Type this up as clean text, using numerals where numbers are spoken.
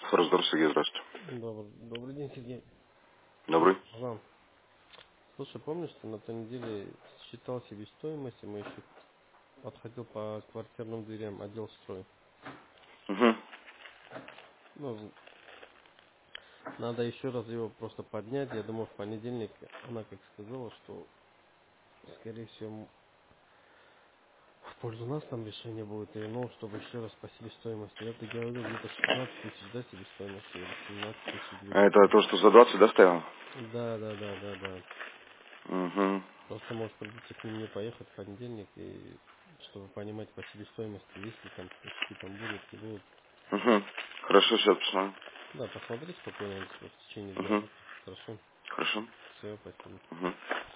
Форсдор Сергей, здравствуйте. Добрый день, Сергей. Добрый. Вам. Слушай, помнишь, что на той неделе считал себестоимость, и мы еще подходил по квартирным дверям, отдел строй. Угу. Ну, надо еще раз его просто поднять. Я думаю, в понедельник она как сказала, что, скорее всего, в пользу нас там решение будет, и ну, чтобы еще раз по себестоимости. Я ты говорил, где-то 16 тысяч, да, себестоимости, или 17 тысяч А это где-то. то, что за 20 доставил? Да. Угу. Просто, может, придется к ним не поехать в понедельник, и чтобы понимать по себестоимости, есть ли там скачки, там будут, не будут. Угу. Хорошо, сейчас посмотрим. Да, посмотри спокойно в течение дня, Угу. да? Хорошо. Хорошо. Все, спасибо. Угу.